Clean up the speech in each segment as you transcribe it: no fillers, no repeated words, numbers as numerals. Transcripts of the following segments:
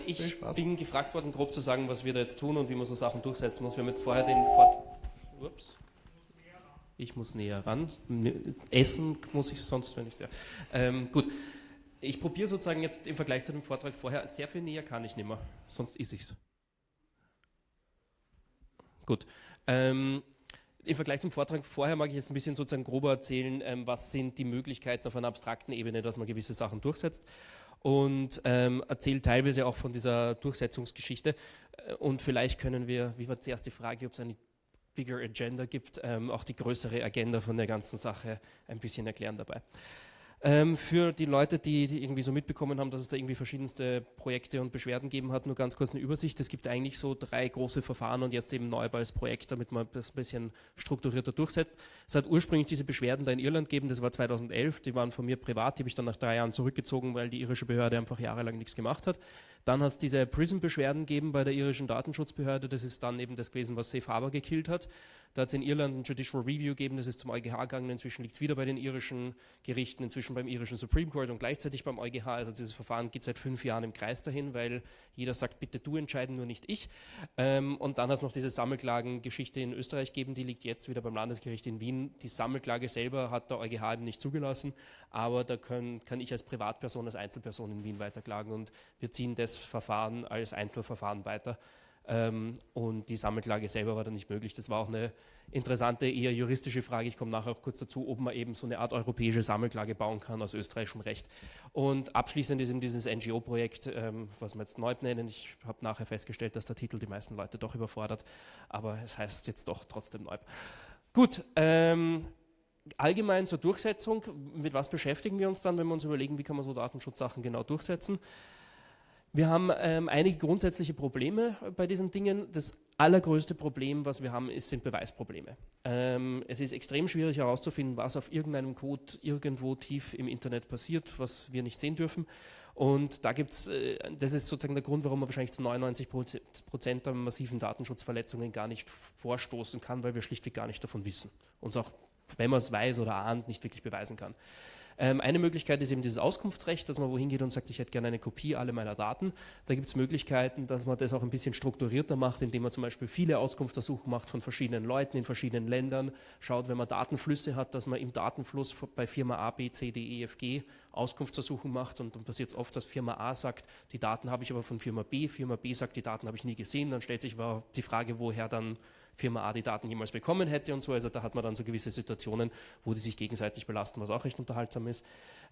Ich Spaß. bin gefragt worden, grob zu sagen, was wir da jetzt tun und wie man so Sachen durchsetzen muss. Wir haben jetzt vorher Ups. Ich muss näher ran. Essen muss ich sonst, wenn ich sehr. Gut. Ich probiere sozusagen jetzt im Vergleich zu dem Vortrag vorher, sehr viel näher kann ich nicht mehr, sonst ist ich's. Gut. Im Vergleich zum Vortrag vorher mag ich jetzt ein bisschen sozusagen grober erzählen, was sind die Möglichkeiten auf einer abstrakten Ebene, dass man gewisse Sachen durchsetzt. Und erzähle teilweise auch von dieser Durchsetzungsgeschichte. Und vielleicht können wir, wie war zuerst die Frage, ob es eine bigger Agenda gibt, auch die größere Agenda von der ganzen Sache ein bisschen erklären dabei. Für die Leute, die irgendwie so mitbekommen haben, dass es da irgendwie verschiedenste Projekte und Beschwerden gegeben hat, nur ganz kurz eine Übersicht. Es gibt eigentlich so 3 große Verfahren und jetzt eben Neubau als Projekt, damit man das ein bisschen strukturierter durchsetzt. Es hat ursprünglich diese Beschwerden da in Irland gegeben, das war 2011, die waren von mir privat, die habe ich dann nach 3 Jahren zurückgezogen, weil die irische Behörde einfach jahrelang nichts gemacht hat. Dann hat es diese PRISM-Beschwerden gegeben bei der irischen Datenschutzbehörde, das ist dann eben das gewesen, was Safe Harbor gekillt hat. Da hat es in Irland ein Judicial Review gegeben, das ist zum EuGH gegangen, inzwischen liegt es wieder bei den irischen Gerichten, inzwischen beim irischen Supreme Court und gleichzeitig beim EuGH. Also dieses Verfahren geht seit 5 Jahren im Kreis dahin, weil jeder sagt, bitte du entscheiden, nur nicht ich. Und dann hat es noch diese Sammelklagengeschichte in Österreich gegeben, die liegt jetzt wieder beim Landesgericht in Wien. Die Sammelklage selber hat der EuGH eben nicht zugelassen, aber da kann ich als Privatperson, als Einzelperson in Wien weiterklagen und wir ziehen das Verfahren als Einzelverfahren weiter. Und die Sammelklage selber war dann nicht möglich. Das war auch eine interessante, eher juristische Frage. Ich komme nachher auch kurz dazu, ob man eben so eine Art europäische Sammelklage bauen kann aus österreichischem Recht. Und abschließend ist eben dieses NGO-Projekt, was wir jetzt NEUB nennen. Ich habe nachher festgestellt, dass der Titel die meisten Leute doch überfordert, aber es heißt jetzt doch trotzdem NEUB. Gut, allgemein zur Durchsetzung. Mit was beschäftigen wir uns dann, wenn wir uns überlegen, wie kann man so Datenschutzsachen genau durchsetzen? Wir haben einige grundsätzliche Probleme bei diesen Dingen. Das allergrößte Problem, was wir haben, sind Beweisprobleme. Es ist extrem schwierig herauszufinden, was auf irgendeinem Code irgendwo tief im Internet passiert, was wir nicht sehen dürfen. Und da gibt es, das ist sozusagen der Grund, warum man wahrscheinlich zu 99% der massiven Datenschutzverletzungen gar nicht vorstoßen kann, weil wir schlichtweg gar nicht davon wissen. Uns auch, wenn man es weiß oder ahnt, nicht wirklich beweisen kann. Eine Möglichkeit ist eben dieses Auskunftsrecht, dass man wohin geht und sagt, ich hätte gerne eine Kopie aller meiner Daten. Da gibt es Möglichkeiten, dass man das auch ein bisschen strukturierter macht, indem man zum Beispiel viele Auskunftsersuchen macht von verschiedenen Leuten in verschiedenen Ländern. Schaut, wenn man Datenflüsse hat, dass man im Datenfluss bei Firma A, B, C, D, E, F, G Auskunftsersuchen macht. Und dann passiert es oft, dass Firma A sagt, die Daten habe ich aber von Firma B sagt, die Daten habe ich nie gesehen. Dann stellt sich die Frage, woher dann Firma A die Daten jemals bekommen hätte und so. Also da hat man dann so gewisse Situationen, wo die sich gegenseitig belasten, was auch recht unterhaltsam ist.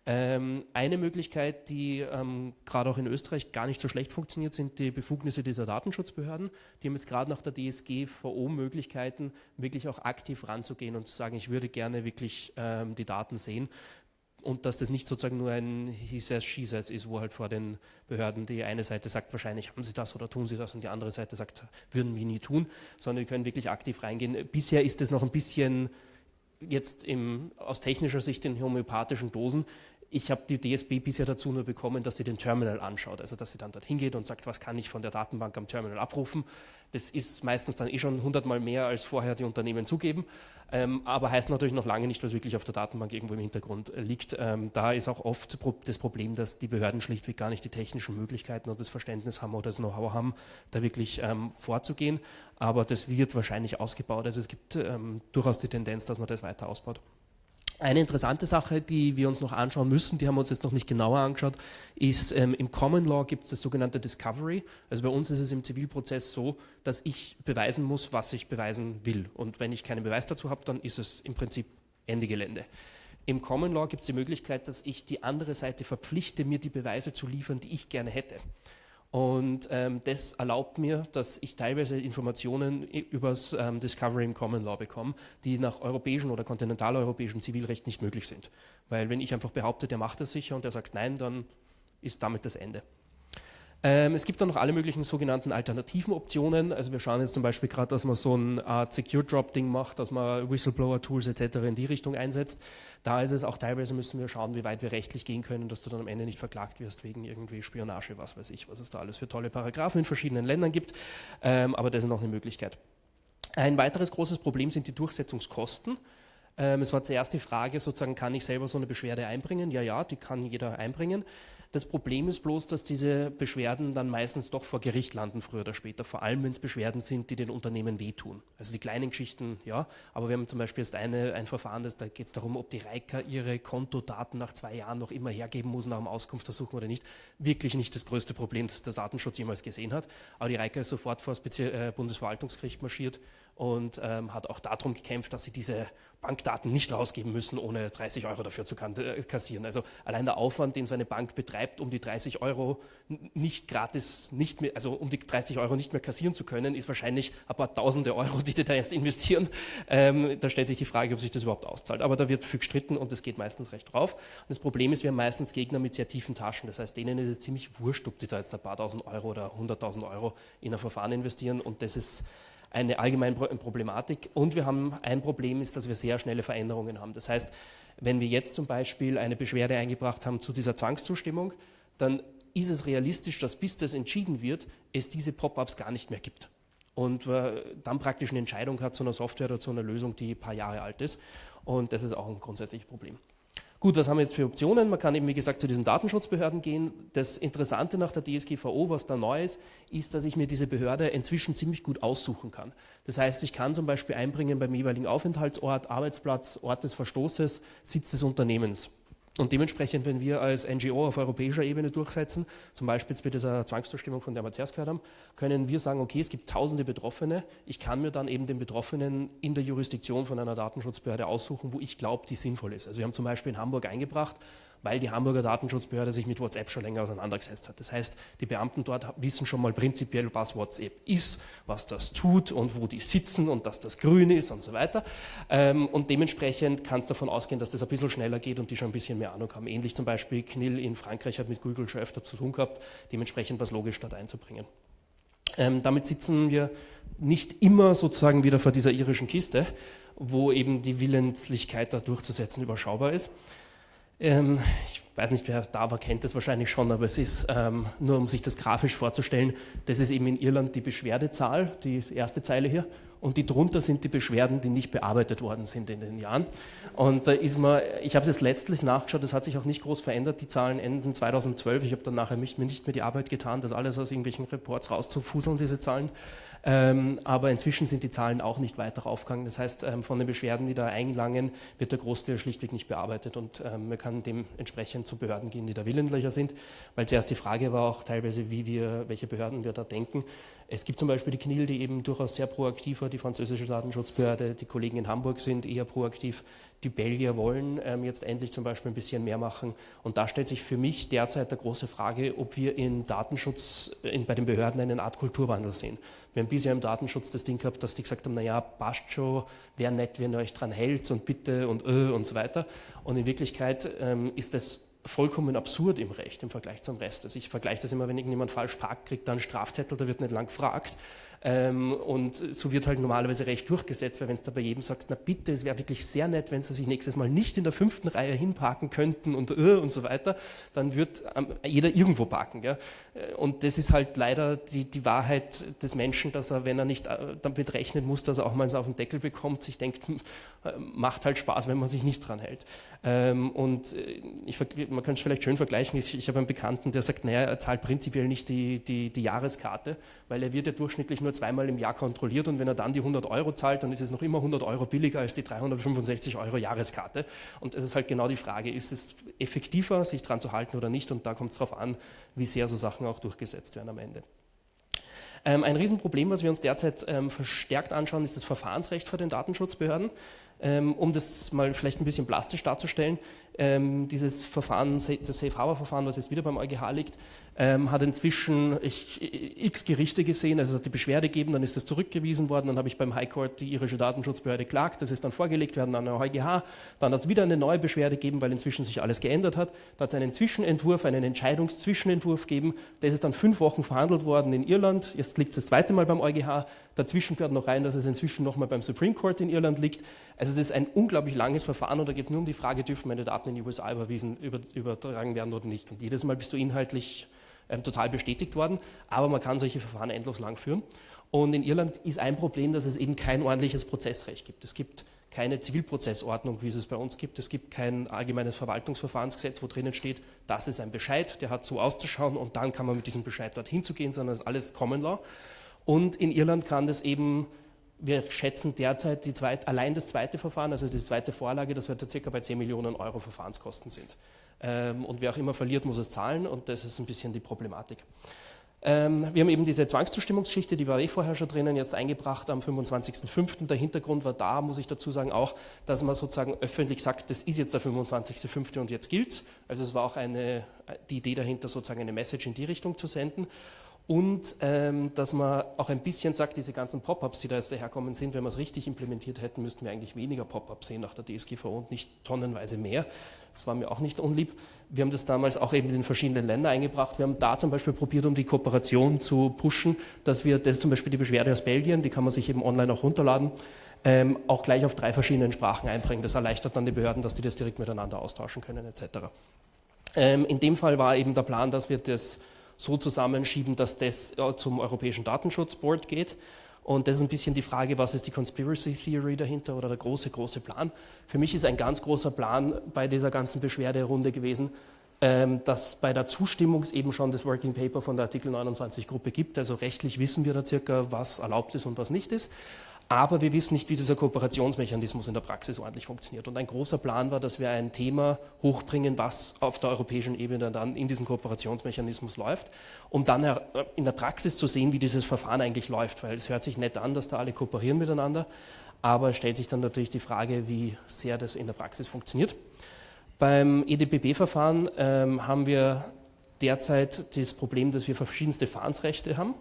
Eine Möglichkeit, die gerade auch in Österreich gar nicht so schlecht funktioniert, sind die Befugnisse dieser Datenschutzbehörden. Die haben jetzt gerade nach der DSGVO Möglichkeiten, wirklich auch aktiv ranzugehen und zu sagen, ich würde gerne wirklich die Daten sehen. Und dass das nicht sozusagen nur ein He says, she says ist, wo halt vor den Behörden die eine Seite sagt, wahrscheinlich haben sie das oder tun sie das und die andere Seite sagt, würden wir nie tun, sondern die können wirklich aktiv reingehen. Bisher ist das noch ein bisschen jetzt aus technischer Sicht in homöopathischen Dosen. Ich habe die DSB bisher dazu nur bekommen, dass sie den Terminal anschaut, also dass sie dann dorthin geht und sagt, was kann ich von der Datenbank am Terminal abrufen. Das ist meistens dann schon 100-mal mehr, als vorher die Unternehmen zugeben, aber heißt natürlich noch lange nicht, was wirklich auf der Datenbank irgendwo im Hintergrund liegt. Da ist auch oft das Problem, dass die Behörden schlichtweg gar nicht die technischen Möglichkeiten oder das Verständnis haben oder das Know-how haben, da wirklich vorzugehen, aber das wird wahrscheinlich ausgebaut, also es gibt durchaus die Tendenz, dass man das weiter ausbaut. Eine interessante Sache, die wir uns noch anschauen müssen, die haben wir uns jetzt noch nicht genauer angeschaut, ist im Common Law gibt es das sogenannte Discovery. Also bei uns ist es im Zivilprozess so, dass ich beweisen muss, was ich beweisen will. Und wenn ich keinen Beweis dazu habe, dann ist es im Prinzip Ende Gelände. Im Common Law gibt es die Möglichkeit, dass ich die andere Seite verpflichte, mir die Beweise zu liefern, die ich gerne hätte. Und das erlaubt mir, dass ich teilweise Informationen übers Discovery im Common Law bekomme, die nach europäischem oder kontinentaleuropäischem Zivilrecht nicht möglich sind. Weil wenn ich einfach behaupte, der macht das sicher und der sagt nein, dann ist damit das Ende. Es gibt dann noch alle möglichen sogenannten alternativen Optionen. Also wir schauen jetzt zum Beispiel gerade, dass man so ein Art Secure-Drop-Ding macht, dass man Whistleblower-Tools etc. in die Richtung einsetzt. Da ist es auch teilweise, müssen wir schauen, wie weit wir rechtlich gehen können, dass du dann am Ende nicht verklagt wirst wegen irgendwie Spionage, was weiß ich, was es da alles für tolle Paragraphen in verschiedenen Ländern gibt. Aber das ist noch eine Möglichkeit. Ein weiteres großes Problem sind die Durchsetzungskosten. Es war zuerst die Frage, sozusagen, kann ich selber so eine Beschwerde einbringen? Ja, ja, die kann jeder einbringen. Das Problem ist bloß, dass diese Beschwerden dann meistens doch vor Gericht landen, früher oder später, vor allem wenn es Beschwerden sind, die den Unternehmen wehtun. Also die kleinen Geschichten, ja, aber wir haben zum Beispiel jetzt ein Verfahren, da geht es darum, ob die Reika ihre Kontodaten nach 2 Jahren noch immer hergeben muss nach dem Auskunftsersuchen oder nicht. Wirklich nicht das größte Problem, das der Datenschutz jemals gesehen hat, aber die Reika ist sofort vor das Bundesverwaltungsgericht marschiert und hat auch darum gekämpft, dass sie diese Bankdaten nicht rausgeben müssen, ohne 30 Euro dafür zu kassieren. Also allein der Aufwand, den so eine Bank betreibt, um die 30 Euro nicht gratis, nicht mehr, also um die 30 Euro nicht mehr kassieren zu können, ist wahrscheinlich ein paar Tausende Euro, die da jetzt investieren. Da stellt sich die Frage, ob sich das überhaupt auszahlt. Aber da wird viel gestritten und es geht meistens recht drauf. Und das Problem ist, wir haben meistens Gegner mit sehr tiefen Taschen. Das heißt, denen ist es ziemlich wurscht, ob die da jetzt ein paar tausend Euro oder 100.000 Euro in ein Verfahren investieren, und das ist eine allgemeine Problematik. Und wir haben ein Problem, ist, dass wir sehr schnelle Veränderungen haben. Das heißt, wenn wir jetzt zum Beispiel eine Beschwerde eingebracht haben zu dieser Zwangszustimmung, dann ist es realistisch, dass bis das entschieden wird, es diese Pop-ups gar nicht mehr gibt. Und dann praktisch eine Entscheidung hat zu einer Software oder zu einer Lösung, die ein paar Jahre alt ist. Und das ist auch ein grundsätzliches Problem. Gut, was haben wir jetzt für Optionen? Man kann eben, wie gesagt, zu diesen Datenschutzbehörden gehen. Das Interessante nach der DSGVO, was da neu ist, dass ich mir diese Behörde inzwischen ziemlich gut aussuchen kann. Das heißt, ich kann zum Beispiel einbringen beim jeweiligen Aufenthaltsort, Arbeitsplatz, Ort des Verstoßes, Sitz des Unternehmens. Und dementsprechend, wenn wir als NGO auf europäischer Ebene durchsetzen, zum Beispiel jetzt bei dieser Zwangszustimmung, von der wir zuerst gehört haben, können wir sagen, okay, es gibt tausende Betroffene, ich kann mir dann eben den Betroffenen in der Jurisdiktion von einer Datenschutzbehörde aussuchen, wo ich glaube, die sinnvoll ist. Also wir haben zum Beispiel in Hamburg eingebracht, weil die Hamburger Datenschutzbehörde sich mit WhatsApp schon länger auseinandergesetzt hat. Das heißt, die Beamten dort wissen schon mal prinzipiell, was WhatsApp ist, was das tut und wo die sitzen und dass das grün ist und so weiter. Und dementsprechend kann es davon ausgehen, dass das ein bisschen schneller geht und die schon ein bisschen mehr Ahnung haben. Ähnlich zum Beispiel CNIL in Frankreich hat mit Google schon öfter zu tun gehabt, dementsprechend was logisch dort einzubringen. Damit sitzen wir nicht immer sozusagen wieder vor dieser irischen Kiste, wo eben die Willenslichkeit da durchzusetzen überschaubar ist. Ich weiß nicht, wer da war, kennt das wahrscheinlich schon, aber es ist, nur um sich das grafisch vorzustellen, das ist eben in Irland die Beschwerdezahl, die erste Zeile hier, und die drunter sind die Beschwerden, die nicht bearbeitet worden sind in den Jahren. Und da ist man, ich habe es jetzt letztlich nachgeschaut, das hat sich auch nicht groß verändert, die Zahlen enden 2012, ich habe dann nachher mir nicht mehr die Arbeit getan, das alles aus irgendwelchen Reports rauszufuseln, diese Zahlen. Aber inzwischen sind die Zahlen auch nicht weiter aufgegangen. Das heißt, von den Beschwerden, die da eingelangen, wird der Großteil schlichtweg nicht bearbeitet und man kann dementsprechend zu Behörden gehen, die da willentlicher sind, weil zuerst die Frage war auch teilweise, welche Behörden wir da denken. Es gibt zum Beispiel die CNIL, die eben durchaus sehr proaktiv war, die französische Datenschutzbehörde, die Kollegen in Hamburg sind eher proaktiv. Die Belgier wollen jetzt endlich zum Beispiel ein bisschen mehr machen. Und da stellt sich für mich derzeit die große Frage, ob wir in Datenschutz bei den Behörden eine Art Kulturwandel sehen. Wir haben bisher im Datenschutz das Ding gehabt, dass die gesagt haben, naja, passt schon, wäre nett, wenn ihr euch dran hält und bitte und so weiter. Und in Wirklichkeit ist das vollkommen absurd im Recht im Vergleich zum Rest. Also ich vergleiche das immer, wenn irgendjemand falsch parkt, kriegt er einen Strafzettel, da wird nicht lang gefragt. Und so wird halt normalerweise Recht durchgesetzt, weil wenn du da bei jedem sagst, na bitte, es wäre wirklich sehr nett, wenn sie sich nächstes Mal nicht in der 5. Reihe hinparken könnten und so weiter, dann wird jeder irgendwo parken. Gell? Und das ist halt leider die Wahrheit des Menschen, dass er, wenn er nicht damit rechnen muss, dass er auch mal auf den Deckel bekommt, sich denkt, macht halt Spaß, wenn man sich nicht dran hält. Man kann es vielleicht schön vergleichen, ich habe einen Bekannten, der sagt, naja, er zahlt prinzipiell nicht die Jahreskarte, weil er wird ja durchschnittlich nur 2-mal im Jahr kontrolliert und wenn er dann die 100 Euro zahlt, dann ist es noch immer 100 Euro billiger als die 365 Euro Jahreskarte. Und es ist halt genau die Frage, ist es effektiver, sich dran zu halten oder nicht? Und da kommt es darauf an, wie sehr so Sachen auch durchgesetzt werden am Ende. Ein Riesenproblem, was wir uns derzeit verstärkt anschauen, ist das Verfahrensrecht vor den Datenschutzbehörden. Um das mal vielleicht ein bisschen plastisch darzustellen, dieses Verfahren, das Safe Harbor Verfahren, was jetzt wieder beim EuGH liegt, hat inzwischen x Gerichte gesehen, also hat die Beschwerde gegeben, dann ist das zurückgewiesen worden, dann habe ich beim High Court die irische Datenschutzbehörde klagt, das ist dann vorgelegt worden an der EuGH, dann hat es wieder eine neue Beschwerde gegeben, weil inzwischen sich alles geändert hat, da hat es einen Zwischenentwurf, einen Entscheidungszwischenentwurf gegeben, das ist dann 5 Wochen verhandelt worden in Irland, jetzt liegt es das zweite Mal beim EuGH, dazwischen gehört noch rein, dass es inzwischen nochmal beim Supreme Court in Irland liegt, also das ist ein unglaublich langes Verfahren und da geht es nur um die Frage, dürfen meine Daten in die USA übertragen werden oder nicht. Und jedes Mal bist du inhaltlich total bestätigt worden, aber man kann solche Verfahren endlos lang führen. Und in Irland ist ein Problem, dass es eben kein ordentliches Prozessrecht gibt. Es gibt keine Zivilprozessordnung, wie es bei uns gibt. Es gibt kein allgemeines Verwaltungsverfahrensgesetz, wo drinnen steht, das ist ein Bescheid, der hat so auszuschauen und dann kann man mit diesem Bescheid dorthin zu gehen, sondern es ist alles Common Law. Und in Irland kann das eben, wir schätzen derzeit allein das zweite Verfahren, also die zweite Vorlage, das wird ca. bei 10 Millionen Euro Verfahrenskosten sind. Und wer auch immer verliert, muss es zahlen und das ist ein bisschen die Problematik. Wir haben eben diese Zwangszustimmungsgeschichte, die war vorher schon drinnen, jetzt eingebracht am 25.05. Der Hintergrund war da, muss ich dazu sagen, auch, dass man sozusagen öffentlich sagt, das ist jetzt der 25.05. und jetzt gilt's. Also es war auch die Idee dahinter, sozusagen eine Message in die Richtung zu senden. Und dass man auch ein bisschen sagt, diese ganzen Pop-ups, die da jetzt daherkommen sind, wenn wir es richtig implementiert hätten, müssten wir eigentlich weniger Pop-ups sehen nach der DSGVO und nicht tonnenweise mehr. Das war mir auch nicht unlieb. Wir haben das damals auch eben in den verschiedenen Ländern eingebracht. Wir haben da zum Beispiel probiert, um die Kooperation zu pushen, dass wir, das ist zum Beispiel die Beschwerde aus Belgien, die kann man sich eben online auch runterladen, auch gleich auf 3 verschiedenen Sprachen einbringen. Das erleichtert dann die Behörden, dass die das direkt miteinander austauschen können etc. In dem Fall war eben der Plan, dass wir das so zusammenschieben, dass das zum Europäischen Datenschutzboard geht. Und das ist ein bisschen die Frage, was ist die Conspiracy Theory dahinter oder der große Plan. Für mich ist ein ganz großer Plan bei dieser ganzen Beschwerderunde gewesen, dass bei der Zustimmung eben schon das Working Paper von der Artikel 29 Gruppe gibt. Also rechtlich wissen wir da circa, was erlaubt ist und was nicht ist. Aber wir wissen nicht, wie dieser Kooperationsmechanismus in der Praxis ordentlich funktioniert. Und ein großer Plan war, dass wir ein Thema hochbringen, was auf der europäischen Ebene dann in diesen Kooperationsmechanismus läuft, um dann in der Praxis zu sehen, wie dieses Verfahren eigentlich läuft. Weil es hört sich nett an, dass da alle kooperieren miteinander, aber es stellt sich dann natürlich die Frage, wie sehr das in der Praxis funktioniert. Beim EDPB-Verfahren haben wir derzeit das Problem, dass wir verschiedenste Verfahrensrechte haben.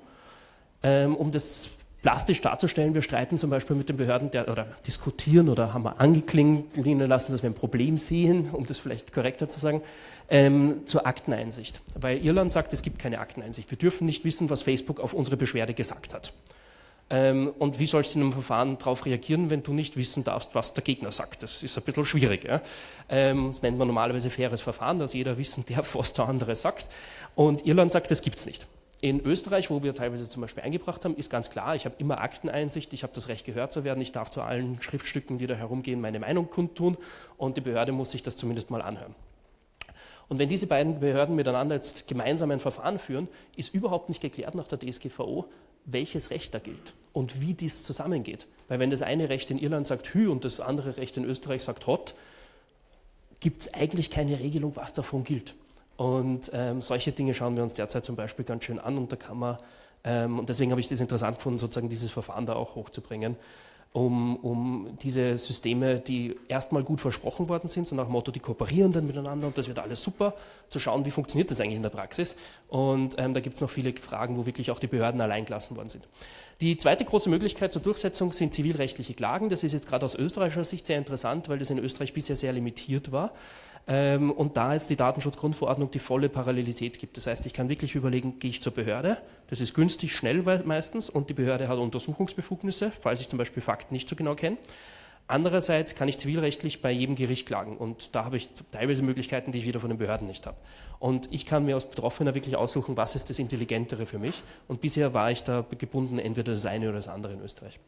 Um das plastisch darzustellen, wir streiten zum Beispiel mit den Behörden oder diskutieren oder haben wir angeklingen lassen, dass wir ein Problem sehen, um das vielleicht korrekter zu sagen, zur Akteneinsicht. Weil Irland sagt, es gibt keine Akteneinsicht. Wir dürfen nicht wissen, was Facebook auf unsere Beschwerde gesagt hat. Und wie sollst du in einem Verfahren darauf reagieren, wenn du nicht wissen darfst, was der Gegner sagt? Das ist ein bisschen schwierig. Ja? Das nennt man normalerweise faires Verfahren, dass jeder wissen darf, was der andere sagt. Und Irland sagt, das gibt es nicht. In Österreich, wo wir teilweise zum Beispiel eingebracht haben, ist ganz klar, ich habe immer Akteneinsicht, ich habe das Recht gehört zu werden, ich darf zu allen Schriftstücken, die da herumgehen, meine Meinung kundtun und die Behörde muss sich das zumindest mal anhören. Und wenn diese beiden Behörden miteinander jetzt gemeinsam ein Verfahren führen, ist überhaupt nicht geklärt nach der DSGVO, welches Recht da gilt und wie dies zusammengeht. Weil wenn das eine Recht in Irland sagt Hü und das andere Recht in Österreich sagt Hot, gibt es eigentlich keine Regelung, was davon gilt. Und solche Dinge schauen wir uns derzeit zum Beispiel ganz schön an und da kann man, und deswegen habe ich das interessant gefunden, sozusagen dieses Verfahren da auch hochzubringen, um diese Systeme, die erstmal gut versprochen worden sind, so nach dem Motto, die kooperieren dann miteinander und das wird alles super, zu schauen, wie funktioniert das eigentlich in der Praxis. Und da gibt es noch viele Fragen, wo wirklich auch die Behörden allein gelassen worden sind. Die zweite große Möglichkeit zur Durchsetzung sind zivilrechtliche Klagen. Das ist jetzt gerade aus österreichischer Sicht sehr interessant, weil das in Österreich bisher sehr limitiert war. Und da jetzt die Datenschutzgrundverordnung die volle Parallelität gibt. Das heißt, ich kann wirklich überlegen, gehe ich zur Behörde, das ist günstig, schnell meistens und die Behörde hat Untersuchungsbefugnisse, falls ich zum Beispiel Fakten nicht so genau kenne. Andererseits kann ich zivilrechtlich bei jedem Gericht klagen und da habe ich teilweise Möglichkeiten, die ich wieder von den Behörden nicht habe. Und ich kann mir als Betroffener wirklich aussuchen, was ist das Intelligentere für mich und bisher war ich da gebunden, entweder das eine oder das andere in Österreich.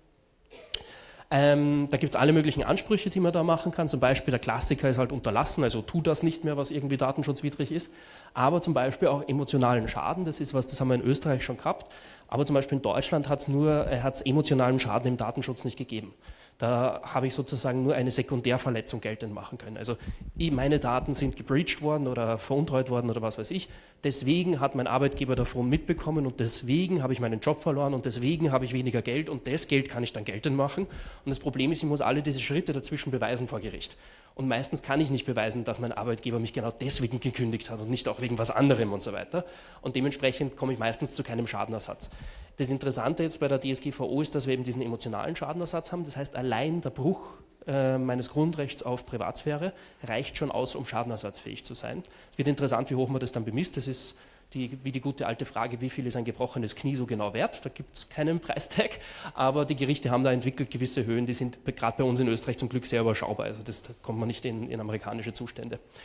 Da gibt es alle möglichen Ansprüche, die man da machen kann. Zum Beispiel der Klassiker ist halt unterlassen, also tu das nicht mehr, was irgendwie datenschutzwidrig ist. Aber zum Beispiel auch emotionalen Schaden, das ist was, das haben wir in Österreich schon gehabt. Aber zum Beispiel in Deutschland hat es emotionalen Schaden im Datenschutz nicht gegeben. Da habe ich sozusagen nur eine Sekundärverletzung geltend machen können. Also meine Daten sind gebreached worden oder veruntreut worden oder was weiß ich. Deswegen hat mein Arbeitgeber davon mitbekommen und deswegen habe ich meinen Job verloren und deswegen habe ich weniger Geld und das Geld kann ich dann geltend machen. Und das Problem ist, ich muss alle diese Schritte dazwischen beweisen vor Gericht. Und meistens kann ich nicht beweisen, dass mein Arbeitgeber mich genau deswegen gekündigt hat und nicht auch wegen was anderem und so weiter. Und dementsprechend komme ich meistens zu keinem Schadenersatz. Das Interessante jetzt bei der DSGVO ist, dass wir eben diesen emotionalen Schadenersatz haben. Das heißt, allein der Bruch meines Grundrechts auf Privatsphäre reicht schon aus, um schadenersatzfähig zu sein. Es wird interessant, wie hoch man das dann bemisst. Das ist wie die gute alte Frage, wie viel ist ein gebrochenes Knie so genau wert? Da gibt es keinen Preistag, aber die Gerichte haben da entwickelt gewisse Höhen, die sind gerade bei uns in Österreich zum Glück sehr überschaubar. Also das kommt man nicht in amerikanische Zustände.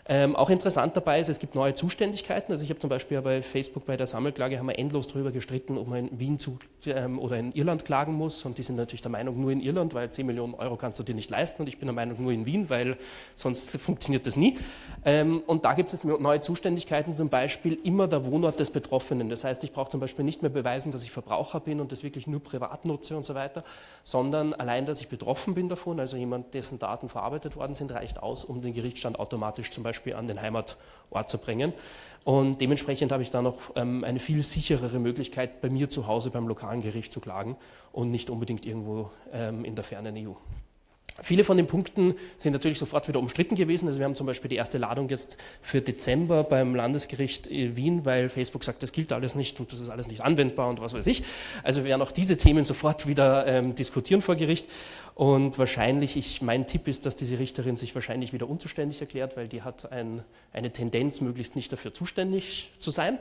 Auch interessant dabei ist, es gibt neue Zuständigkeiten. Also ich habe zum Beispiel bei Facebook bei der Sammelklage haben wir endlos darüber gestritten, ob man in Wien oder in Irland klagen muss. Und die sind natürlich der Meinung, nur in Irland, weil 10 Millionen Euro kannst du dir nicht leisten. Und ich bin der Meinung, nur in Wien, weil sonst funktioniert das nie. Und da gibt es neue Zuständigkeiten, zum Beispiel immer der Wohnort des Betroffenen. Das heißt, ich brauche zum Beispiel nicht mehr beweisen, dass ich Verbraucher bin und das wirklich nur privat nutze und so weiter, sondern allein, dass ich betroffen bin davon, also jemand, dessen Daten verarbeitet worden sind, reicht aus, um den Gerichtsstand automatisch zum Beispiel an den Heimatort zu bringen. Und dementsprechend habe ich da noch eine viel sicherere Möglichkeit, bei mir zu Hause beim lokalen Gericht zu klagen und nicht unbedingt irgendwo in der fernen EU. Viele von den Punkten sind natürlich sofort wieder umstritten gewesen. Also wir haben zum Beispiel die erste Ladung jetzt für Dezember beim Landesgericht Wien, weil Facebook sagt, das gilt alles nicht und das ist alles nicht anwendbar und was weiß ich. Also wir werden auch diese Themen sofort wieder diskutieren vor Gericht. Und wahrscheinlich, mein Tipp ist, dass diese Richterin sich wahrscheinlich wieder unzuständig erklärt, weil die hat eine Tendenz, möglichst nicht dafür zuständig zu sein.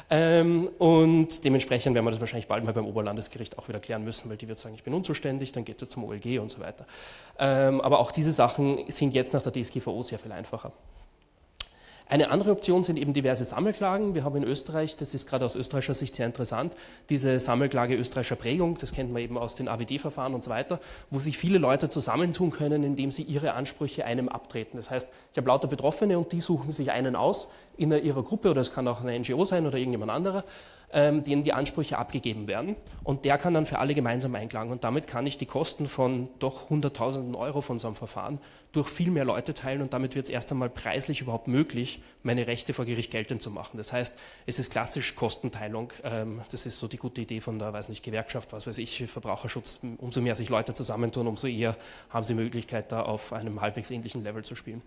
Und dementsprechend werden wir das wahrscheinlich bald mal beim Oberlandesgericht auch wieder klären müssen, weil die wird sagen, ich bin unzuständig, dann geht es zum OLG und so weiter. Aber auch diese Sachen sind jetzt nach der DSGVO sehr viel einfacher. Eine andere Option sind eben diverse Sammelklagen. Wir haben in Österreich, das ist gerade aus österreichischer Sicht sehr interessant, diese Sammelklage österreichischer Prägung, das kennt man eben aus den AWD-Verfahren und so weiter, wo sich viele Leute zusammentun können, indem sie ihre Ansprüche einem abtreten. Das heißt, ich habe lauter Betroffene und die suchen sich einen aus in ihrer Gruppe, oder es kann auch eine NGO sein oder irgendjemand anderer, denen die Ansprüche abgegeben werden, und der kann dann für alle gemeinsam einklagen, und damit kann ich die Kosten von doch Hunderttausenden Euro von so einem Verfahren durch viel mehr Leute teilen, und damit wird es erst einmal preislich überhaupt möglich, meine Rechte vor Gericht geltend zu machen. Das heißt, es ist klassisch Kostenteilung, das ist so die gute Idee von der, weiß nicht, Gewerkschaft, was weiß ich, Verbraucherschutz. Umso mehr sich Leute zusammentun, umso eher haben sie Möglichkeit, da auf einem halbwegs ähnlichen Level zu spielen.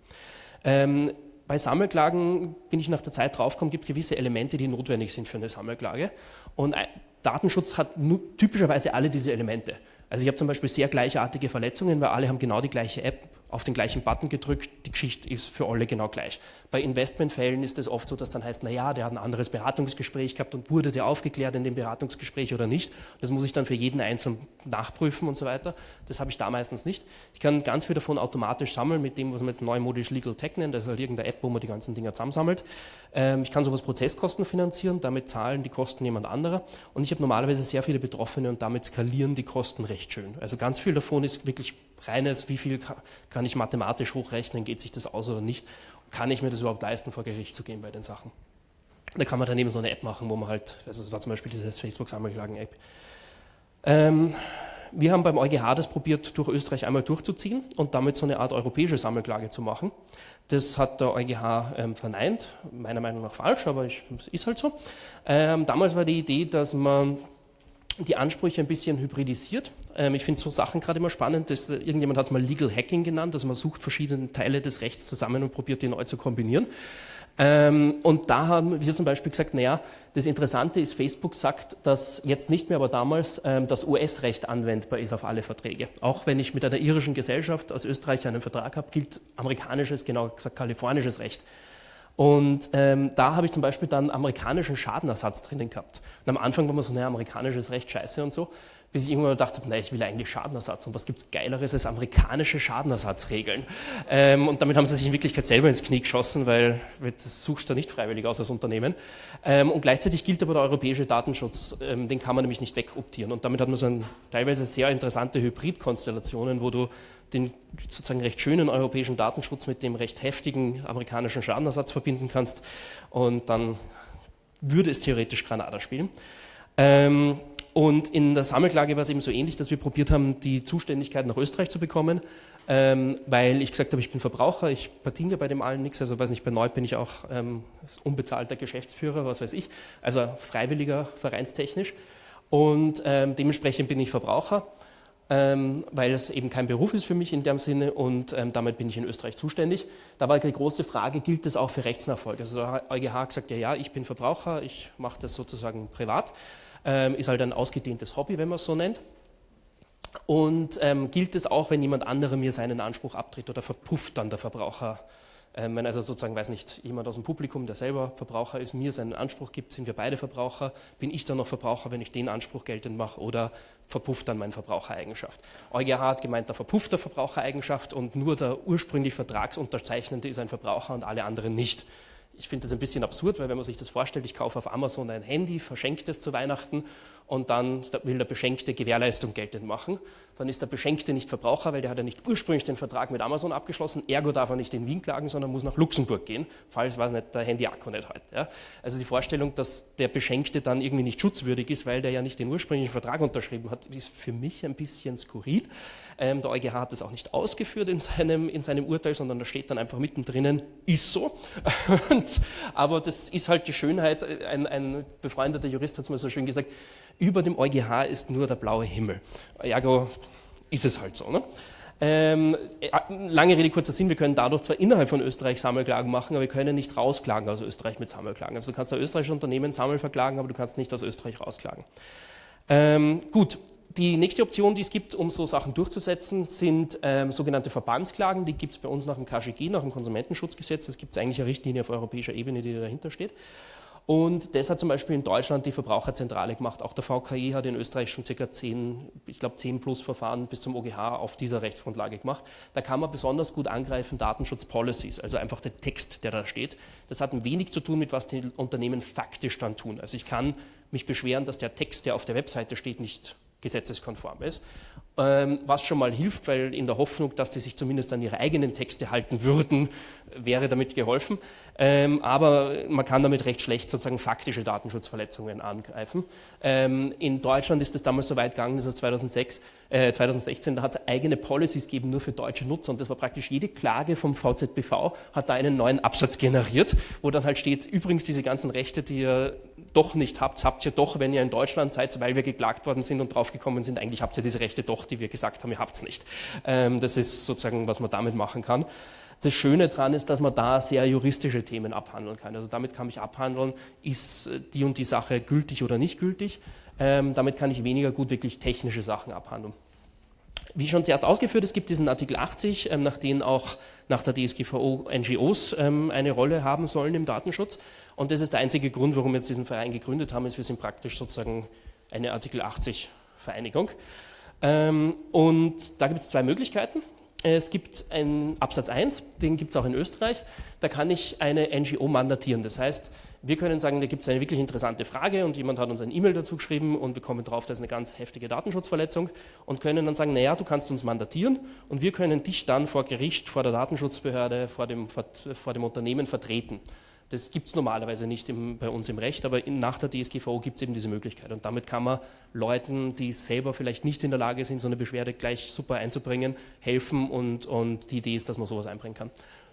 Bei Sammelklagen bin ich nach der Zeit draufgekommen, gibt gewisse Elemente, die notwendig sind für eine Sammelklage, und Datenschutz hat typischerweise alle diese Elemente. Also ich habe zum Beispiel sehr gleichartige Verletzungen, weil alle haben genau die gleiche App, auf den gleichen Button gedrückt, die Geschichte ist für alle genau gleich. Bei Investmentfällen ist es oft so, dass dann heißt, naja, der hat ein anderes Beratungsgespräch gehabt und wurde der aufgeklärt in dem Beratungsgespräch oder nicht. Das muss ich dann für jeden einzeln nachprüfen und so weiter. Das habe ich da meistens nicht. Ich kann ganz viel davon automatisch sammeln mit dem, was man jetzt neumodisch Legal Tech nennt, also halt irgendeine App, wo man die ganzen Dinger zusammensammelt. Ich kann sowas Prozesskosten finanzieren, damit zahlen die Kosten jemand anderer, und ich habe normalerweise sehr viele Betroffene und damit skalieren die Kosten recht schön. Also ganz viel davon ist wirklich reines, wie viel kann ich mathematisch hochrechnen, geht sich das aus oder nicht, kann ich mir das überhaupt leisten, vor Gericht zu gehen bei den Sachen. Da kann man dann eben so eine App machen, wo man halt, also das war zum Beispiel diese Facebook-Sammelklagen-App. Wir haben beim EuGH das probiert, durch Österreich einmal durchzuziehen und damit so eine Art europäische Sammelklage zu machen. Das hat der EuGH verneint, meiner Meinung nach falsch, aber ist halt so. Damals war die Idee, dass man die Ansprüche ein bisschen hybridisiert. Ich finde so Sachen gerade immer spannend, irgendjemand hat es mal Legal Hacking genannt, also man sucht verschiedene Teile des Rechts zusammen und probiert die neu zu kombinieren. Und da haben wir zum Beispiel gesagt, naja, das Interessante ist, Facebook sagt, dass jetzt nicht mehr, aber damals das US-Recht anwendbar ist auf alle Verträge. Auch wenn ich mit einer irischen Gesellschaft aus Österreich einen Vertrag habe, gilt amerikanisches, genau gesagt kalifornisches Recht. Und da habe ich zum Beispiel dann amerikanischen Schadenersatz drinnen gehabt. Und am Anfang war man so, naja, amerikanisches Recht, scheiße und so, bis ich irgendwann gedacht habe, naja, ich will eigentlich Schadenersatz. Und was gibt es Geileres als amerikanische Schadenersatzregeln? Und damit haben sie sich in Wirklichkeit selber ins Knie geschossen, weil das suchst du nicht freiwillig aus als Unternehmen. Und gleichzeitig gilt aber der europäische Datenschutz, den kann man nämlich nicht wegoptieren. Und damit hat man so teilweise sehr interessante Hybridkonstellationen, wo du den sozusagen recht schönen europäischen Datenschutz mit dem recht heftigen amerikanischen Schadenersatz verbinden kannst, und dann würde es theoretisch Granada spielen. Und in der Sammelklage war es eben so ähnlich, dass wir probiert haben, die Zuständigkeit nach Österreich zu bekommen, weil ich gesagt habe, ich bin Verbraucher, ich verdiene ja bei dem allen nichts, also weiß nicht, bei Neut bin ich auch unbezahlter Geschäftsführer, was weiß ich, also freiwilliger vereinstechnisch, und dementsprechend bin ich Verbraucher, weil es eben kein Beruf ist für mich in dem Sinne, und damit bin ich in Österreich zuständig. Da war die große Frage, gilt das auch für Rechtsnachfolge? Also der EuGH hat gesagt, ja, ich bin Verbraucher, ich mache das sozusagen privat, ist halt ein ausgedehntes Hobby, wenn man es so nennt. Und gilt es auch, wenn jemand anderer mir seinen Anspruch abtritt, oder verpufft dann der Verbraucher Wenn also sozusagen, weiß nicht, jemand aus dem Publikum, der selber Verbraucher ist, mir seinen Anspruch gibt, sind wir beide Verbraucher, bin ich dann noch Verbraucher, wenn ich den Anspruch geltend mache, oder verpufft dann meine Verbrauchereigenschaft. EuGH hat gemeint, da verpufft der Verbrauchereigenschaft und nur der ursprünglich Vertragsunterzeichnende ist ein Verbraucher und alle anderen nicht. Ich finde das ein bisschen absurd, weil wenn man sich das vorstellt, ich kaufe auf Amazon ein Handy, verschenke es zu Weihnachten und dann will der Beschenkte Gewährleistung geltend machen. Dann ist der Beschenkte nicht Verbraucher, weil der hat ja nicht ursprünglich den Vertrag mit Amazon abgeschlossen, ergo darf er nicht in Wien klagen, sondern muss nach Luxemburg gehen, falls, weiß nicht, der Handy-Akku nicht hält. Ja. Also die Vorstellung, dass der Beschenkte dann irgendwie nicht schutzwürdig ist, weil der ja nicht den ursprünglichen Vertrag unterschrieben hat, ist für mich ein bisschen skurril. Der EuGH hat das auch nicht ausgeführt in seinem Urteil, sondern da steht dann einfach mittendrin, ist so. Aber das ist halt die Schönheit, ein befreundeter Jurist hat es mal so schön gesagt, über dem EuGH ist nur der blaue Himmel. Ergo ist es halt so. Ne? Lange Rede, kurzer Sinn, wir können dadurch zwar innerhalb von Österreich Sammelklagen machen, aber wir können nicht rausklagen aus Österreich mit Sammelklagen. Also du kannst ein österreichisches Unternehmen sammelverklagen, aber du kannst nicht aus Österreich rausklagen. Gut. Die nächste Option, die es gibt, um so Sachen durchzusetzen, sind sogenannte Verbandsklagen. Die gibt es bei uns nach dem KGG, nach dem Konsumentenschutzgesetz. Das gibt es eigentlich eine Richtlinie auf europäischer Ebene, die dahinter steht. Und das hat zum Beispiel in Deutschland die Verbraucherzentrale gemacht. Auch der VKI hat in Österreich schon ca. 10 plus Verfahren bis zum OGH auf dieser Rechtsgrundlage gemacht. Da kann man besonders gut angreifen Datenschutzpolicies, also einfach der Text, der da steht. Das hat ein wenig zu tun mit, was die Unternehmen faktisch dann tun. Also ich kann mich beschweren, dass der Text, der auf der Webseite steht, nicht gesetzeskonform ist, was schon mal hilft, weil in der Hoffnung, dass die sich zumindest an ihre eigenen Texte halten würden, wäre damit geholfen. Aber man kann damit recht schlecht sozusagen faktische Datenschutzverletzungen angreifen. In Deutschland ist es damals so weit gegangen, das ist 2016, da hat es eigene Policies gegeben, nur für deutsche Nutzer, und das war praktisch jede Klage vom VZBV hat da einen neuen Absatz generiert, wo dann halt steht, übrigens diese ganzen Rechte, die ihr doch nicht habt ihr doch, wenn ihr in Deutschland seid, weil wir geklagt worden sind und draufgekommen sind, eigentlich habt ihr diese Rechte doch, die wir gesagt haben, ihr habt es nicht. Das ist sozusagen, was man damit machen kann. Das Schöne daran ist, dass man da sehr juristische Themen abhandeln kann. Also damit kann ich abhandeln, ist die und die Sache gültig oder nicht gültig. Damit kann ich weniger gut wirklich technische Sachen abhandeln. Wie schon zuerst ausgeführt, es gibt diesen Artikel 80, nach dem auch nach der DSGVO NGOs eine Rolle haben sollen im Datenschutz. Und das ist der einzige Grund, warum wir jetzt diesen Verein gegründet haben, ist, wir sind praktisch sozusagen eine Artikel 80 Vereinigung. Und da gibt es zwei Möglichkeiten. Es gibt einen Absatz 1, den gibt es auch in Österreich, da kann ich eine NGO mandatieren. Das heißt, wir können sagen, da gibt es eine wirklich interessante Frage und jemand hat uns ein E-Mail dazu geschrieben und wir kommen drauf, das ist eine ganz heftige Datenschutzverletzung, und können dann sagen, naja, du kannst uns mandatieren und wir können dich dann vor Gericht, vor der Datenschutzbehörde, vor dem Unternehmen vertreten. Das gibt es normalerweise nicht bei uns im Recht, aber nach der DSGVO gibt es eben diese Möglichkeit. Und damit kann man Leuten, die selber vielleicht nicht in der Lage sind, so eine Beschwerde gleich super einzubringen, helfen, und die Idee ist, dass man sowas einbringen kann.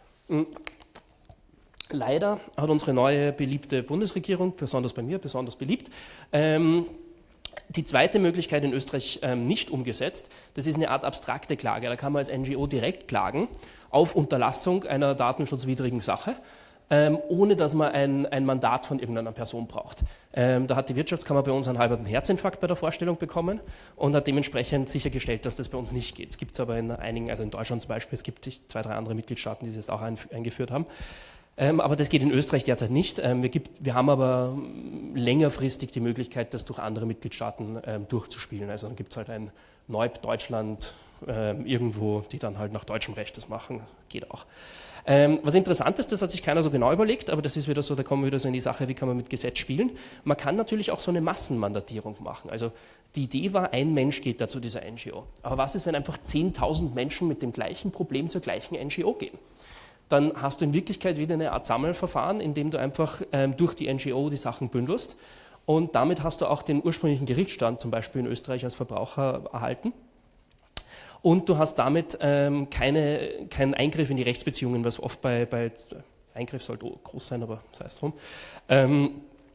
Leider hat unsere neue beliebte Bundesregierung, besonders bei mir, besonders beliebt, die zweite Möglichkeit in Österreich nicht umgesetzt. Das ist eine Art abstrakte Klage. Da kann man als NGO direkt klagen auf Unterlassung einer datenschutzwidrigen Sache, ohne dass man ein Mandat von irgendeiner Person braucht. Da hat die Wirtschaftskammer bei uns einen halben Herzinfarkt bei der Vorstellung bekommen und hat dementsprechend sichergestellt, dass das bei uns nicht geht. Es gibt es aber in einigen, also in Deutschland zum Beispiel, es gibt 2, 3 andere Mitgliedstaaten, die das jetzt auch eingeführt haben. Aber das geht in Österreich derzeit nicht. Wir haben aber längerfristig die Möglichkeit, das durch andere Mitgliedstaaten durchzuspielen. Also dann gibt es halt ein Neub Deutschland irgendwo, die dann halt nach deutschem Recht das machen, geht auch. Was interessant ist, das hat sich keiner so genau überlegt, aber das ist wieder so, da kommen wir wieder so in die Sache, wie kann man mit Gesetz spielen. Man kann natürlich auch so eine Massenmandatierung machen. Also die Idee war, ein Mensch geht da zu dieser NGO. Aber was ist, wenn einfach 10.000 Menschen mit dem gleichen Problem zur gleichen NGO gehen? Dann hast du in Wirklichkeit wieder eine Art Sammelverfahren, in dem du einfach durch die NGO die Sachen bündelst, und damit hast du auch den ursprünglichen Gerichtsstand zum Beispiel in Österreich als Verbraucher erhalten. Und du hast damit keinen Eingriff in die Rechtsbeziehungen, was oft bei Eingriff sollte groß sein, aber sei es drum,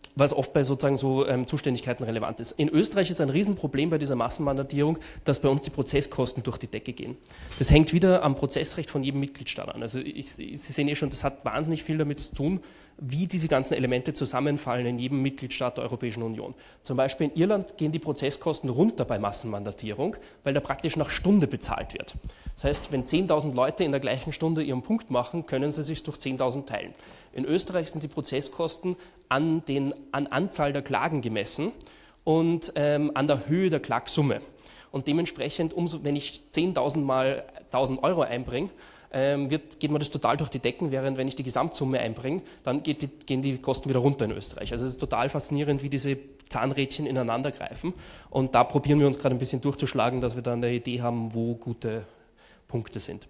was oft bei sozusagen so Zuständigkeiten relevant ist. In Österreich ist ein Riesenproblem bei dieser Massenmandatierung, dass bei uns die Prozesskosten durch die Decke gehen. Das hängt wieder am Prozessrecht von jedem Mitgliedstaat an. Also Sie sehen eh schon, das hat wahnsinnig viel damit zu tun, wie diese ganzen Elemente zusammenfallen in jedem Mitgliedstaat der Europäischen Union. Zum Beispiel in Irland gehen die Prozesskosten runter bei Massenmandatierung, weil da praktisch nach Stunde bezahlt wird. Das heißt, wenn 10.000 Leute in der gleichen Stunde ihren Punkt machen, können sie sich durch 10.000 teilen. In Österreich sind die Prozesskosten an Anzahl der Klagen gemessen und an der Höhe der Klagsumme. Und dementsprechend, wenn ich 10.000 mal 1.000 Euro einbringe, geht mir das total durch die Decken, während wenn ich die Gesamtsumme einbringe, dann gehen die Kosten wieder runter in Österreich. Also es ist total faszinierend, wie diese Zahnrädchen ineinander greifen. Und da probieren wir uns gerade ein bisschen durchzuschlagen, dass wir dann eine Idee haben, wo gute Punkte sind.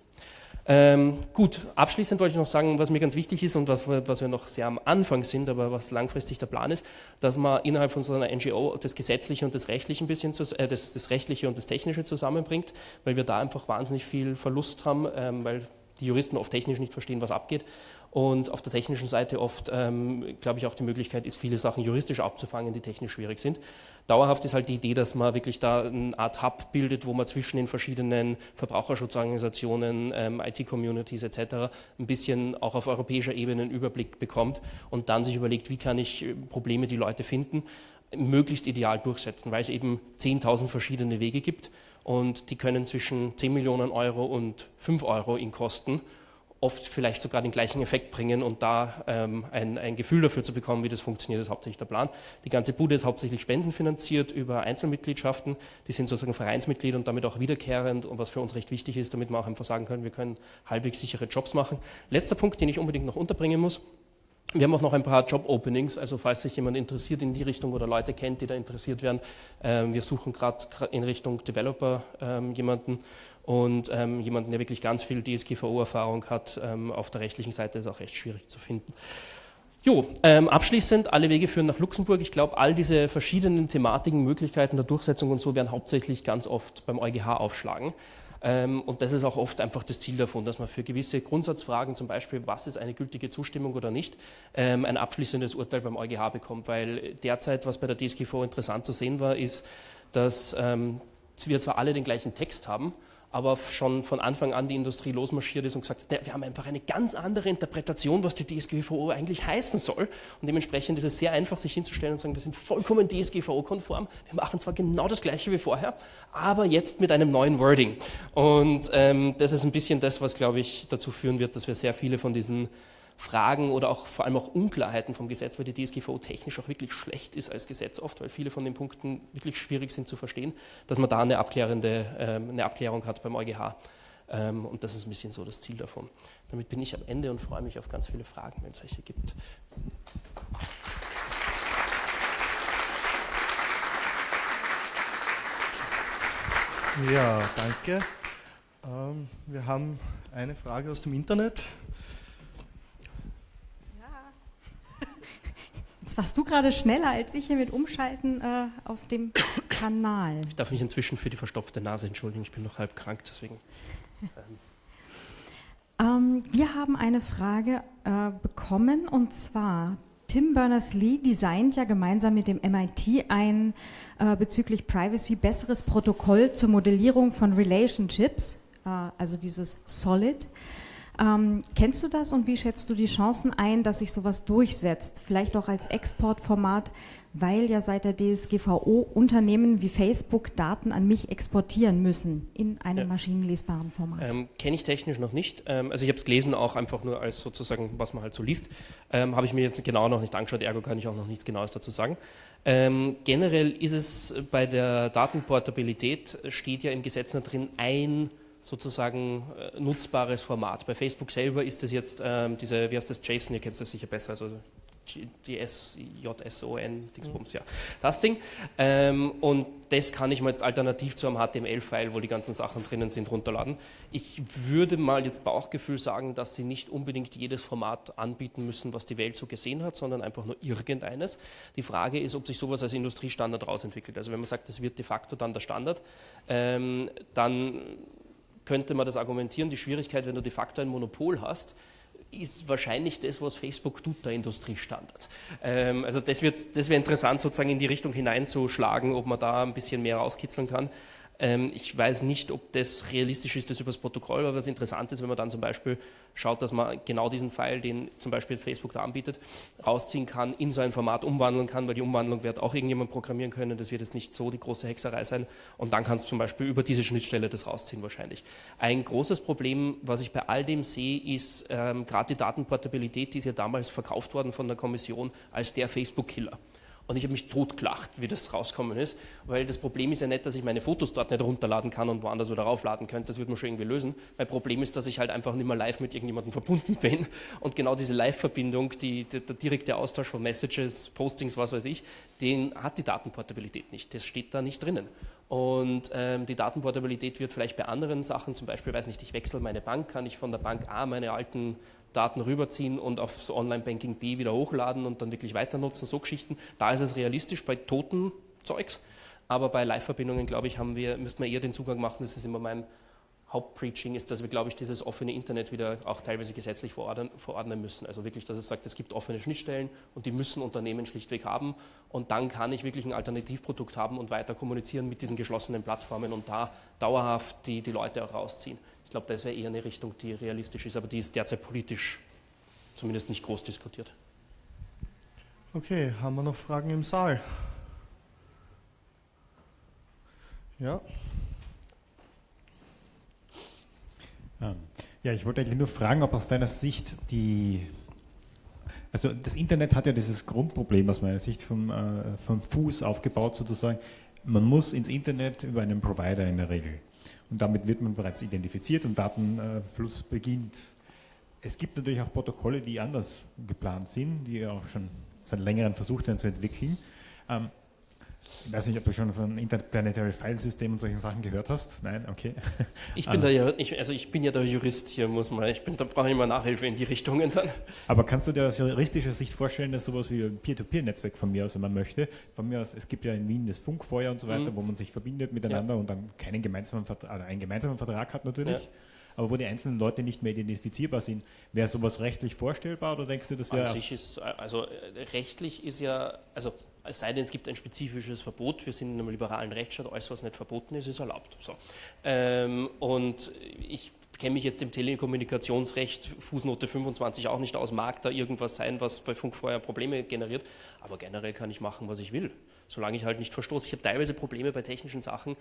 Gut, abschließend wollte ich noch sagen, was mir ganz wichtig ist und was wir noch sehr am Anfang sind, aber was langfristig der Plan ist, dass man innerhalb von so einer NGO das Gesetzliche und das Rechtliche ein bisschen, das Rechtliche und das Technische zusammenbringt, weil wir da einfach wahnsinnig viel Verlust haben, weil die Juristen oft technisch nicht verstehen, was abgeht. Und auf der technischen Seite oft, glaube ich, auch die Möglichkeit ist, viele Sachen juristisch abzufangen, die technisch schwierig sind. Dauerhaft ist halt die Idee, dass man wirklich da eine Art Hub bildet, wo man zwischen den verschiedenen Verbraucherschutzorganisationen, IT-Communities etc. ein bisschen auch auf europäischer Ebene einen Überblick bekommt und dann sich überlegt, wie kann ich Probleme, die Leute finden, möglichst ideal durchsetzen, weil es eben 10.000 verschiedene Wege gibt und die können zwischen 10 Millionen Euro und 5 Euro in Kosten oft vielleicht sogar den gleichen Effekt bringen und da ein Gefühl dafür zu bekommen, wie das funktioniert, ist hauptsächlich der Plan. Die ganze Bude ist hauptsächlich spendenfinanziert über Einzelmitgliedschaften, die sind sozusagen Vereinsmitglied und damit auch wiederkehrend und was für uns recht wichtig ist, damit wir auch einfach sagen können, wir können halbwegs sichere Jobs machen. Letzter Punkt, den ich unbedingt noch unterbringen muss. Wir haben auch noch ein paar Job-Openings, also falls sich jemand interessiert in die Richtung oder Leute kennt, die da interessiert werden. Wir suchen gerade in Richtung Developer jemanden und jemanden, der wirklich ganz viel DSGVO-Erfahrung hat. Auf der rechtlichen Seite ist auch recht schwierig zu finden. Jo, abschließend, alle Wege führen nach Luxemburg. Ich glaube, all diese verschiedenen Thematiken, Möglichkeiten der Durchsetzung und so werden hauptsächlich ganz oft beim EuGH aufschlagen. Und das ist auch oft einfach das Ziel davon, dass man für gewisse Grundsatzfragen, zum Beispiel, was ist eine gültige Zustimmung oder nicht, ein abschließendes Urteil beim EuGH bekommt. Weil derzeit, was bei der DSGVO interessant zu sehen war, ist, dass wir zwar alle den gleichen Text haben, aber schon von Anfang an die Industrie losmarschiert ist und gesagt hat, wir haben einfach eine ganz andere Interpretation, was die DSGVO eigentlich heißen soll. Und dementsprechend ist es sehr einfach, sich hinzustellen und zu sagen, wir sind vollkommen DSGVO-konform, wir machen zwar genau das Gleiche wie vorher, aber jetzt mit einem neuen Wording. Und das ist ein bisschen das, was, glaube ich, dazu führen wird, dass wir sehr viele von diesen Fragen oder auch vor allem auch Unklarheiten vom Gesetz, weil die DSGVO technisch auch wirklich schlecht ist als Gesetz oft, weil viele von den Punkten wirklich schwierig sind zu verstehen, dass man da eine Abklärung hat beim EuGH. Und das ist ein bisschen so das Ziel davon. Damit bin ich am Ende und freue mich auf ganz viele Fragen, wenn es welche gibt. Ja, danke. Wir haben eine Frage aus dem Internet. Jetzt warst du gerade schneller als ich hier mit Umschalten auf dem Kanal. Ich darf mich inzwischen für die verstopfte Nase entschuldigen, ich bin noch halb krank, deswegen. Wir haben eine Frage bekommen und zwar, Tim Berners-Lee designt ja gemeinsam mit dem MIT ein bezüglich Privacy besseres Protokoll zur Modellierung von Relationships, also dieses SOLID. Kennst du das und wie schätzt du die Chancen ein, dass sich sowas durchsetzt? Vielleicht auch als Exportformat, weil ja seit der DSGVO Unternehmen wie Facebook Daten an mich exportieren müssen in einem maschinenlesbaren Format. Kenne ich technisch noch nicht. Also ich habe es gelesen, auch einfach nur als sozusagen, was man halt so liest. Habe ich mir jetzt genau noch nicht angeschaut, ergo kann ich auch noch nichts Genaues dazu sagen. Generell ist es bei der Datenportabilität, steht ja im Gesetz noch drin, ein sozusagen nutzbares Format. Bei Facebook selber ist es jetzt wie heißt das, JSON, ihr kennt das sicher besser, also JSON, Dingsbums, ja, das Ding. Und das kann ich mir jetzt alternativ zu einem HTML-File, wo die ganzen Sachen drinnen sind, runterladen. Ich würde mal jetzt Bauchgefühl sagen, dass sie nicht unbedingt jedes Format anbieten müssen, was die Welt so gesehen hat, sondern einfach nur irgendeines. Die Frage ist, ob sich sowas als Industriestandard rausentwickelt. Also wenn man sagt, das wird de facto dann der Standard, dann könnte man das argumentieren. Die Schwierigkeit, wenn du de facto ein Monopol hast, ist wahrscheinlich das, was Facebook tut, der Industriestandard. Also das wäre interessant, sozusagen in die Richtung hineinzuschlagen, ob man da ein bisschen mehr rauskitzeln kann. Ich weiß nicht, ob das realistisch ist, das übers Protokoll, aber was interessant ist, wenn man dann zum Beispiel schaut, dass man genau diesen File, den zum Beispiel jetzt Facebook da anbietet, rausziehen kann, in so ein Format umwandeln kann, weil die Umwandlung wird auch irgendjemand programmieren können, das wird jetzt nicht so die große Hexerei sein und dann kannst du zum Beispiel über diese Schnittstelle das rausziehen wahrscheinlich. Ein großes Problem, was ich bei all dem sehe, ist gerade die Datenportabilität, die ist ja damals verkauft worden von der Kommission als der Facebook-Killer. Und ich habe mich totgelacht, wie das rausgekommen ist, weil das Problem ist ja nicht, dass ich meine Fotos dort nicht runterladen kann und woanders wieder raufladen könnte, das wird man schon irgendwie lösen. Mein Problem ist, dass ich halt einfach nicht mehr live mit irgendjemandem verbunden bin und genau diese Live-Verbindung, der direkte Austausch von Messages, Postings, was weiß ich, den hat die Datenportabilität nicht, das steht da nicht drinnen. Und die Datenportabilität wird vielleicht bei anderen Sachen, zum Beispiel, weiß nicht, ich wechsle meine Bank, kann ich von der Bank A meine alten Daten rüberziehen und auf so Online-Banking B wieder hochladen und dann wirklich weiter nutzen, so Geschichten. Da ist es realistisch bei toten Zeugs, aber bei Live-Verbindungen, glaube ich, müssten wir eher den Zugang machen, das ist immer mein Hauptpreaching, ist, dass wir, glaube ich, dieses offene Internet wieder auch teilweise gesetzlich verordnen müssen. Also wirklich, dass es sagt, es gibt offene Schnittstellen und die müssen Unternehmen schlichtweg haben und dann kann ich wirklich ein Alternativprodukt haben und weiter kommunizieren mit diesen geschlossenen Plattformen und da dauerhaft die Leute auch rausziehen. Ich glaube, das wäre eher eine Richtung, die realistisch ist, aber die ist derzeit politisch zumindest nicht groß diskutiert. Okay, haben wir noch Fragen im Saal? Ja. Ja, ich wollte eigentlich nur fragen, ob aus deiner Sicht also das Internet hat ja dieses Grundproblem aus meiner Sicht vom Fuß aufgebaut sozusagen. Man muss ins Internet über einen Provider in der Regel. Und damit wird man bereits identifiziert und Datenfluss beginnt. Es gibt natürlich auch Protokolle, die anders geplant sind, die auch schon seit längerem versucht werden zu entwickeln. Ich weiß nicht, ob du schon von Interplanetary File System und solchen Sachen gehört hast. Nein, okay. Ich bin ja der Jurist hier, da brauche ich mal Nachhilfe in die Richtungen dann. Aber kannst du dir aus juristischer Sicht vorstellen, dass sowas wie ein Peer-to-Peer-Netzwerk von mir aus, wenn man möchte, es gibt ja in Wien das Funkfeuer und so weiter, wo man sich verbindet miteinander und dann einen gemeinsamen Vertrag hat natürlich, aber wo die einzelnen Leute nicht mehr identifizierbar sind. Wäre sowas rechtlich vorstellbar oder denkst du, das wäre... Rechtlich ist ja, es sei denn, es gibt ein spezifisches Verbot, wir sind in einem liberalen Rechtsstaat, alles, was nicht verboten ist, ist erlaubt. So. Und ich kenne mich jetzt im Telekommunikationsrecht, Fußnote 25 auch nicht aus, mag da irgendwas sein, was bei Funkfeuer Probleme generiert, aber generell kann ich machen, was ich will, solange ich halt nicht verstoße. Ich habe teilweise Probleme bei technischen Sachen,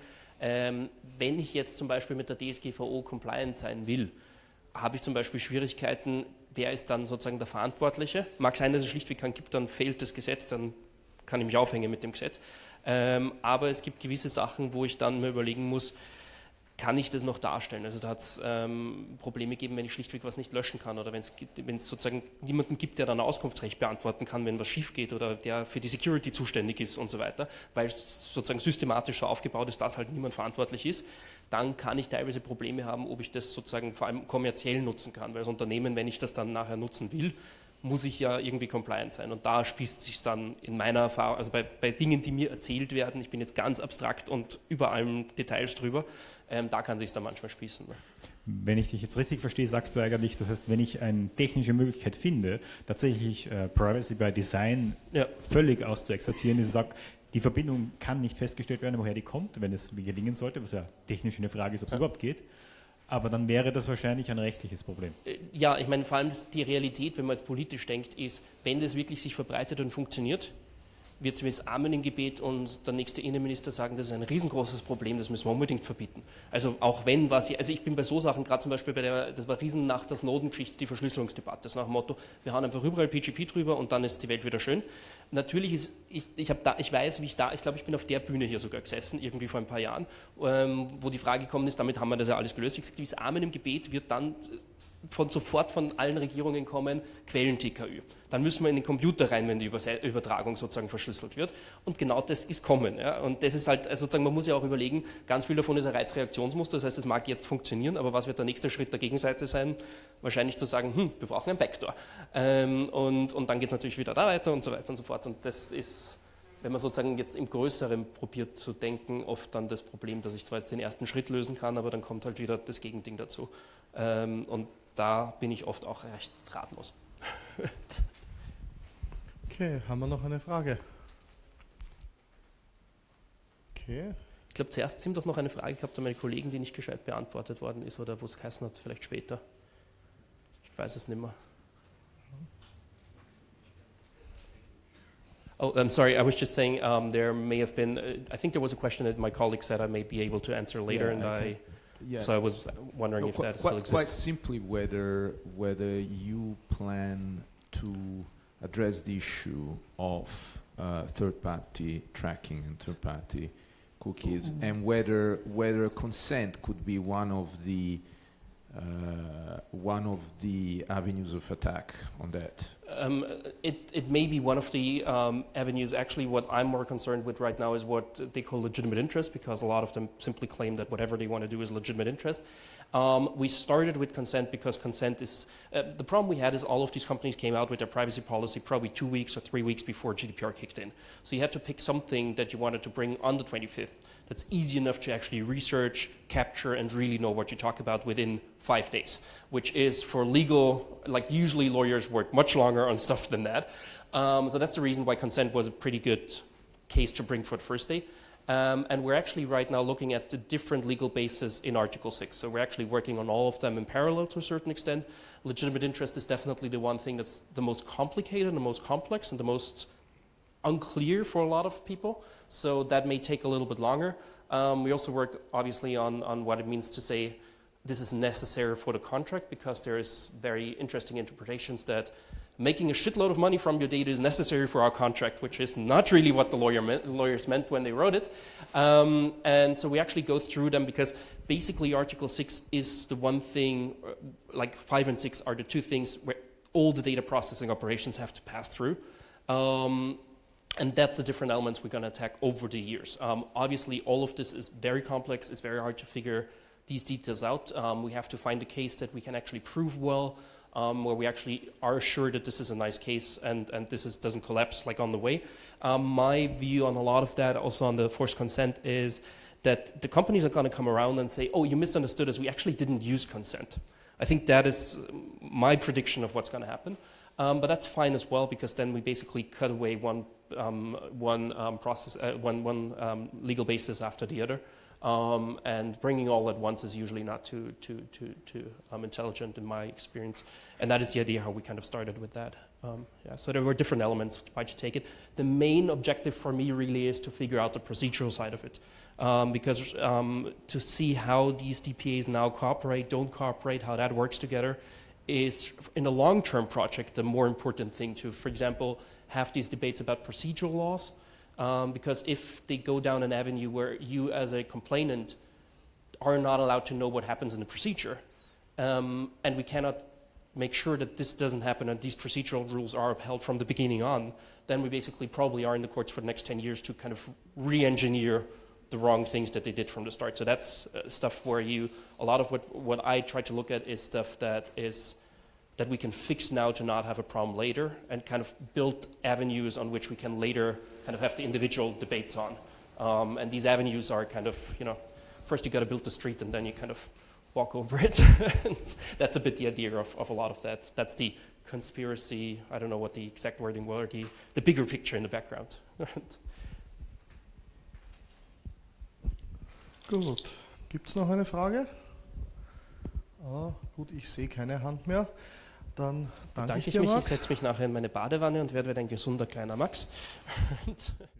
wenn ich jetzt zum Beispiel mit der DSGVO compliant sein will, habe ich zum Beispiel Schwierigkeiten, wer ist dann sozusagen der Verantwortliche? Mag sein, dass es schlichtweg keinen gibt, dann fehlt das Gesetz, dann kann ich mich aufhängen mit dem Gesetz. Aber es gibt gewisse Sachen, wo ich dann mir überlegen muss, kann ich das noch darstellen? Also da hat es Probleme gegeben, wenn ich schlichtweg was nicht löschen kann oder wenn es sozusagen niemanden gibt, der dann Auskunftsrecht beantworten kann, wenn was schief geht oder der für die Security zuständig ist und so weiter, weil es sozusagen systematisch so aufgebaut ist, dass halt niemand verantwortlich ist. Dann kann ich teilweise Probleme haben, ob ich das sozusagen vor allem kommerziell nutzen kann, weil das Unternehmen, wenn ich das dann nachher nutzen will, muss ich ja irgendwie compliant sein. Und da spießt sich dann in meiner Erfahrung, also bei Dingen, die mir erzählt werden, ich bin jetzt ganz abstrakt und über allem Details drüber, da kann sich dann manchmal spießen. Ne? Wenn ich dich jetzt richtig verstehe, sagst du eigentlich, das heißt, wenn ich eine technische Möglichkeit finde, tatsächlich Privacy by Design völlig auszuexerzieren, ist, ich sage, die Verbindung kann nicht festgestellt werden, woher die kommt, wenn es gelingen sollte, was ja technisch eine Frage ist, ob es überhaupt geht. Aber dann wäre das wahrscheinlich ein rechtliches Problem. Ja, ich meine, vor allem die Realität, wenn man jetzt politisch denkt, ist, wenn das wirklich sich verbreitet und funktioniert, wird es wie das Amen im Gebet und der nächste Innenminister sagen, das ist ein riesengroßes Problem, das müssen wir unbedingt verbieten. Also auch wenn ich bin bei so Sachen, gerade zum Beispiel das war riesen nach der Snowden-Geschichte, die Verschlüsselungsdebatte, das nach dem Motto, wir hauen einfach überall PGP drüber und dann ist die Welt wieder schön. Natürlich ist, ich glaube, ich bin auf der Bühne hier sogar gesessen, irgendwie vor ein paar Jahren, wo die Frage gekommen ist, damit haben wir das ja alles gelöst. Ich gesagt, dieses Amen im Gebet wird dann sofort von allen Regierungen kommen, Quellen-TKÜ. Dann müssen wir in den Computer rein, wenn die Übertragung sozusagen verschlüsselt wird. Und genau das ist kommen. Ja? Und das ist halt, also sozusagen, man muss ja auch überlegen, ganz viel davon ist ein Reizreaktionsmuster, das heißt, es mag jetzt funktionieren, aber was wird der nächste Schritt der Gegenseite sein? Wahrscheinlich zu sagen, wir brauchen ein Backdoor. Und dann geht es natürlich wieder da weiter und so weiter und so fort. Und das ist, wenn man sozusagen jetzt im Größeren probiert zu denken, oft dann das Problem, dass ich zwar jetzt den ersten Schritt lösen kann, aber dann kommt halt wieder das Gegending dazu. Und da bin ich oft auch recht ratlos. Okay, haben wir noch eine Frage? Okay. Ich glaube, zuerst sind doch noch eine Frage gehabt an meine Kollegen, die nicht gescheit beantwortet worden ist oder wo es geheißen hat, vielleicht später. Ich weiß es nicht mehr. Oh, I'm sorry, I was just saying there may have been, I think there was a question that my colleague said I may be able to answer later, so I was wondering if that still exists. Quite simply whether you plan to address the issue of third-party tracking and third-party cookies, and whether consent could be one of the avenues of attack on that. It may be one of the avenues. Actually, what I'm more concerned with right now is what they call legitimate interest, because a lot of them simply claim that whatever they want to do is legitimate interest. We started with consent because consent is, the problem we had is all of these companies came out with their privacy policy probably 2 weeks or 3 weeks before GDPR kicked in. So you had to pick something that you wanted to bring on the 25th that's easy enough to actually research, capture, and really know what you talk about within 5 days, which is for legal, like usually lawyers work much longer on stuff than that. So that's the reason why consent was a pretty good case to bring for the first day. And we're actually right now looking at the different legal bases in Article 6. So we're actually working on all of them in parallel to a certain extent. Legitimate interest is definitely the one thing that's the most complicated and the most complex and the most unclear for a lot of people. So that may take a little bit longer. We also work obviously on what it means to say this is necessary for the contract, because there is very interesting interpretations that making a shitload of money from your data is necessary for our contract, which is not really what the lawyers meant when they wrote it. And so we actually go through them, because basically Article 6 is the one thing, like 5 and 6 are the two things where all the data processing operations have to pass through. And that's the different elements we're going to attack over the years. Obviously, all of this is very complex. It's very hard to figure these details out. We have to find a case that we can actually prove well, where we actually are sure that this is a nice case and this doesn't collapse like on the way. My view on a lot of that, also on the forced consent, is that the companies are going to come around and say, oh, you misunderstood us. We actually didn't use consent. I think that is my prediction of what's going to happen. But that's fine as well, because then we basically cut away one legal basis after the other. And bringing all at once is usually not too intelligent in my experience. And that is the idea how we kind of started with that. So there were different elements why to take it. The main objective for me really is to figure out the procedural side of it. Because to see how these DPAs now cooperate, don't cooperate, how that works together, is in a long-term project the more important thing to, for example, have these debates about procedural laws. Because if they go down an avenue where you as a complainant are not allowed to know what happens in the procedure, and we cannot make sure that this doesn't happen and these procedural rules are upheld from the beginning on, then we basically probably are in the courts for the next 10 years to kind of re-engineer the wrong things that they did from the start. So that's stuff where a lot of what I try to look at is stuff that we can fix now to not have a problem later, and kind of build avenues on which we can later kind of have the individual debates on. And these avenues are kind of, first you got to build the street and then you kind of walk over it. That's a bit the idea of a lot of that. That's the conspiracy, I don't know what the exact wording was, the bigger picture in the background. Gut, gibt es noch eine Frage? Gut, ich sehe keine Hand mehr. Dann danke ich dir, Max. Ich setze mich nachher in meine Badewanne und werde ein gesunder kleiner Max.